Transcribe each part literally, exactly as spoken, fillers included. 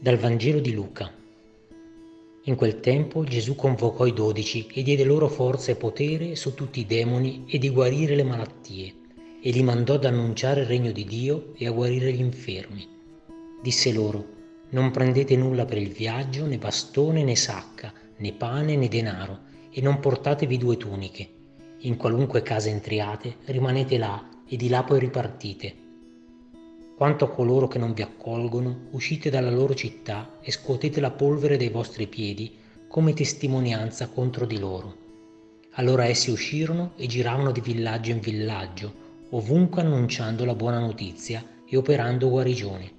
Dal Vangelo di Luca. In quel tempo Gesù convocò i dodici e diede loro forza e potere su tutti i demoni e di guarire le malattie, e li mandò ad annunciare il regno di Dio e a guarire gli infermi. Disse loro: non prendete nulla per il viaggio, né bastone né sacca, né pane né denaro, e non portatevi due tuniche. In qualunque casa entriate, rimanete là e di là poi ripartite. Quanto a coloro che non vi accolgono, uscite dalla loro città e scuotete la polvere dai vostri piedi come testimonianza contro di loro. Allora essi uscirono e giravano di villaggio in villaggio, ovunque annunciando la buona notizia e operando guarigioni.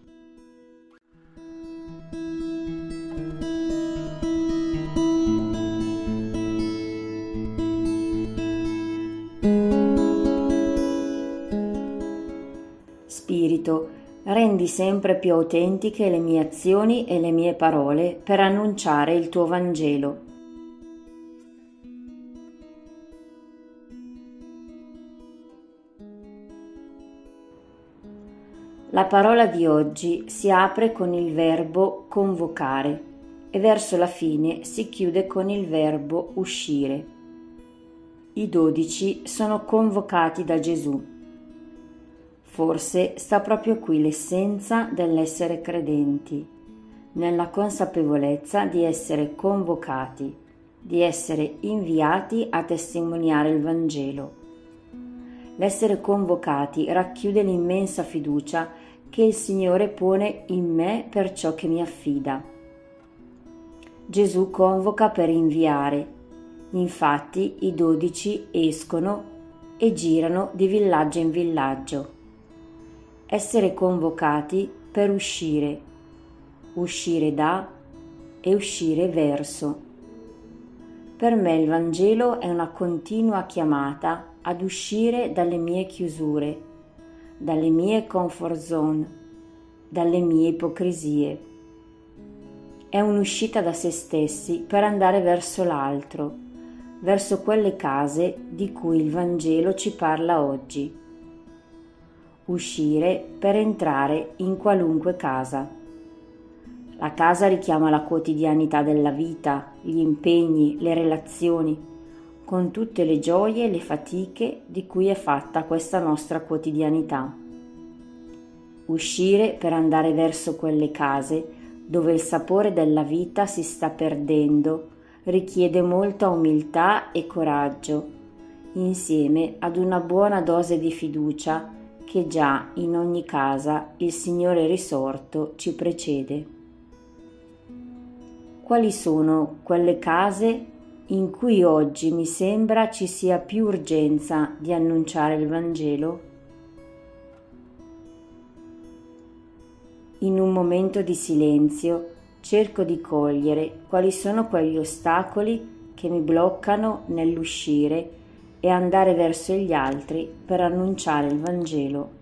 Spirito, rendi sempre più autentiche le mie azioni e le mie parole per annunciare il tuo Vangelo. La parola di oggi si apre con il verbo convocare e verso la fine si chiude con il verbo uscire. I dodici sono convocati da Gesù. Forse sta proprio qui l'essenza dell'essere credenti, nella consapevolezza di essere convocati, di essere inviati a testimoniare il Vangelo. L'essere convocati racchiude l'immensa fiducia che il Signore pone in me per ciò che mi affida. Gesù convoca per inviare, infatti i dodici escono e girano di villaggio in villaggio. Essere convocati per uscire, uscire da e uscire verso. Per me il Vangelo è una continua chiamata ad uscire dalle mie chiusure, dalle mie comfort zone, dalle mie ipocrisie. È un'uscita da se stessi per andare verso l'altro, verso quelle case di cui il Vangelo ci parla oggi. Uscire per entrare in qualunque casa. La casa richiama la quotidianità della vita, gli impegni, le relazioni, con tutte le gioie e le fatiche di cui è fatta questa nostra quotidianità. Uscire per andare verso quelle case dove il sapore della vita si sta perdendo richiede molta umiltà e coraggio, insieme ad una buona dose di fiducia che già in ogni casa il Signore risorto ci precede. Quali sono quelle case in cui oggi mi sembra ci sia più urgenza di annunciare il Vangelo? In un momento di silenzio cerco di cogliere quali sono quegli ostacoli che mi bloccano nell'uscire e andare verso gli altri per annunciare il Vangelo.